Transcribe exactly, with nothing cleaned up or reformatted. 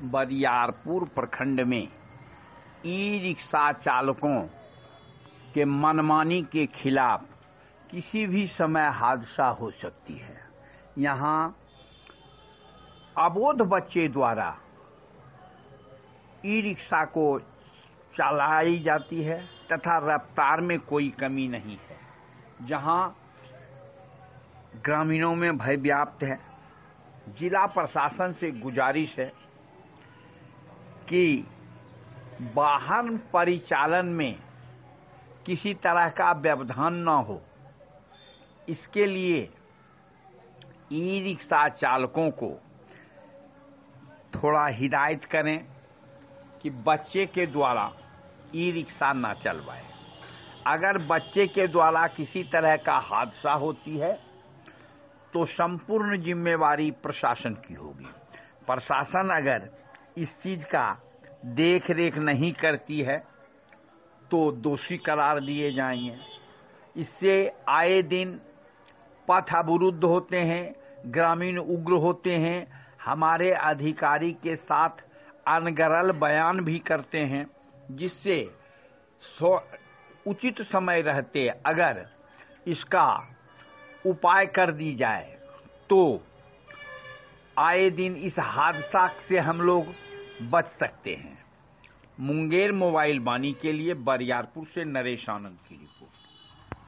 बरियारपुर प्रखंड में e rickshaw चालकों के मनमानी के खिलाफ किसी भी समय हादसा हो सकती है। यहाँ अबोध बच्चे द्वारा ई रिक्शा को चलाई जाती है तथा रफ्तार में कोई कमी नहीं है। जहाँ ग्रामीणों में भय व्याप्त है, जिला प्रशासन से गुजारिश है कि वाहन परिचालन में किसी तरह का व्यवधान न हो। इसके लिए ई रिक्शा चालकों को थोड़ा हिदायत करें कि बच्चे के द्वारा ई रिक्शा न चलवाए। अगर बच्चे के द्वारा किसी तरह का हादसा होती है तो संपूर्ण जिम्मेवारी प्रशासन की होगी। प्रशासन अगर इस चीज का देख रेख नहीं करती है तो दोषी करार दिए जाएंगे। इससे आए दिन पथ अवरुद्ध होते हैं, ग्रामीण उग्र होते हैं, हमारे अधिकारी के साथ अनगरल बयान भी करते हैं, जिससे उचित समय रहते अगर इसका उपाय कर दी जाए तो आए दिन इस हादसा से हम लोग बच सकते हैं। मुंगेर मोबाइल वाणी के लिए बरियारपुर से नरेश आनंद की रिपोर्ट।